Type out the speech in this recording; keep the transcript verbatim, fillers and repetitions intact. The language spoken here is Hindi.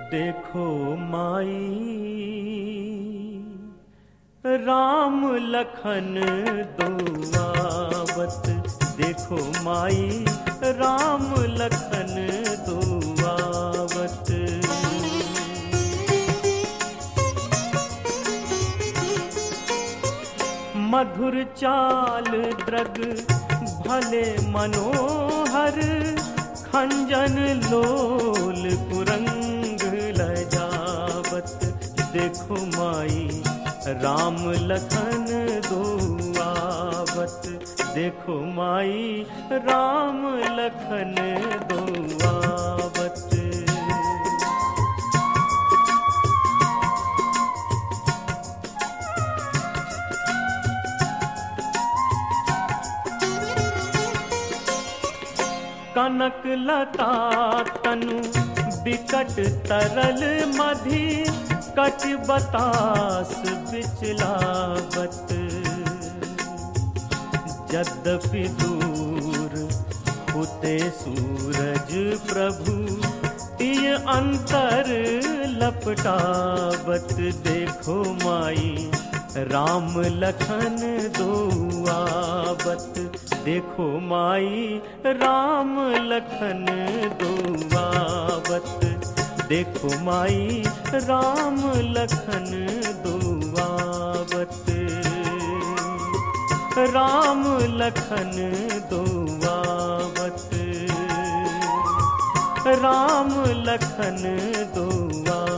देखो माई राम लखन दो आवत, देखो माई राम लखन दो आवत। मधुर चाल द्रग भले मनोहर, खंजन लोल कुरंग लजावत। देखो माई राम लखन दो आवत, देखो माई राम लखन दो आवत। कनक लता तनु बिकट तरल मधि, कट बतास बिचलावत। यद्यपि दूर होते सूरज प्रभु, तिय अंतर लपटावत। देखो माई राम लखन दो आवत, देखो माई राम लखन दो आवत। देखो माई राम लखन दो आवत, राम लखन दो आवत, राम लखन दो आवत।